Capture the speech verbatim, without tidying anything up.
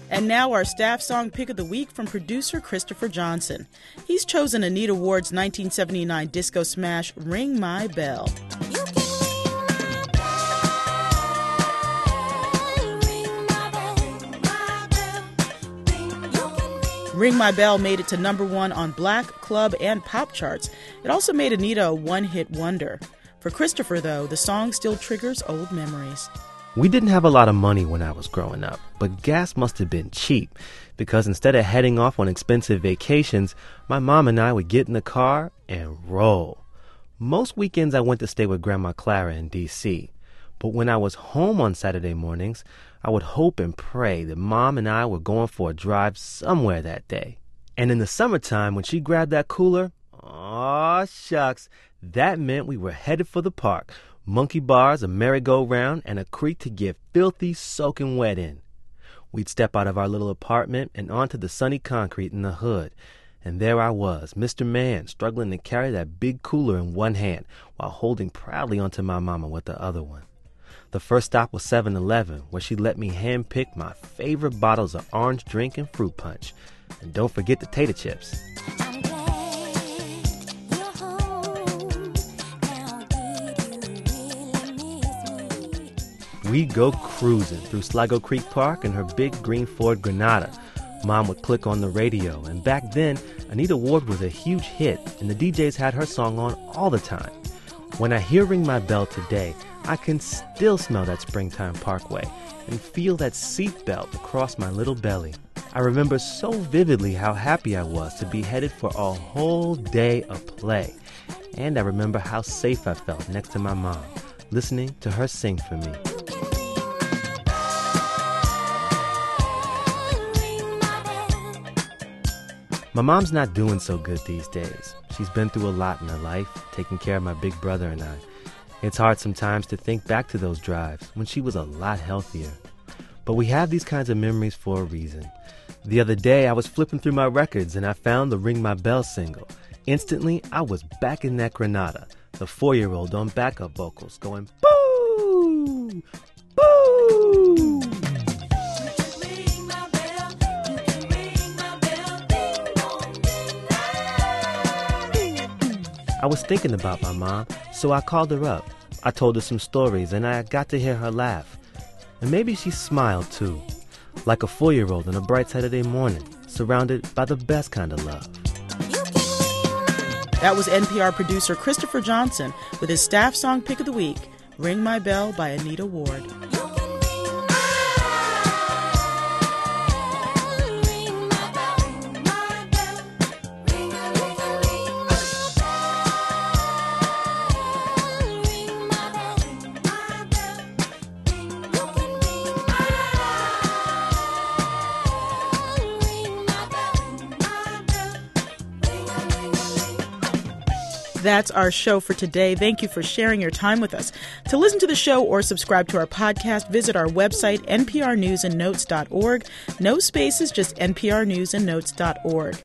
And now our staff song pick of the week from producer Christopher Johnson. He's chosen Anita Ward's nineteen seventy-nine disco smash, Ring My Bell. Ring My Bell made it to number one on Black, Club, and Pop charts. It also made Anita a one-hit wonder. For Christopher, though, the song still triggers old memories. We didn't have a lot of money when I was growing up, but gas must have been cheap because instead of heading off on expensive vacations, my mom and I would get in the car and roll. Most weekends I went to stay with Grandma Clara in D C, but when I was home on Saturday mornings, I would hope and pray that Mom and I were going for a drive somewhere that day. And in the summertime, when she grabbed that cooler, aw shucks, that meant we were headed for the park. Monkey bars, a merry-go-round, and a creek to get filthy, soaking wet in. We'd step out of our little apartment and onto the sunny concrete in the hood. And there I was, Mister Man, struggling to carry that big cooler in one hand while holding proudly onto my mama with the other one. The first stop was seven eleven, where she let me handpick my favorite bottles of orange drink and fruit punch. And don't forget the tater chips. We'd go cruising through Sligo Creek Park in her big green Ford Granada. Mom would click on the radio, and back then, Anita Ward was a huge hit, and the D Js had her song on all the time. When I hear Ring My Bell today, I can still smell that springtime parkway and feel that seatbelt across my little belly. I remember so vividly how happy I was to be headed for a whole day of play. And I remember how safe I felt next to my mom, listening to her sing for me. My mom's not doing so good these days. She's been through a lot in her life, taking care of my big brother and I. It's hard sometimes to think back to those drives when she was a lot healthier. But we have these kinds of memories for a reason. The other day, I was flipping through my records and I found the Ring My Bell single. Instantly, I was back in that Granada, the four-year-old on backup vocals, going, boo! Boo! I was thinking about my mom, so I called her up. I told her some stories, and I got to hear her laugh. And maybe she smiled, too, like a four-year-old on a bright Saturday morning, surrounded by the best kind of love. That was N P R producer Christopher Johnson with his staff song pick of the week, Ring My Bell by Anita Ward. That's our show for today. Thank you for sharing your time with us. To listen to the show or subscribe to our podcast, visit our website, n p r news and notes dot org. No spaces, just n p r news and notes dot org.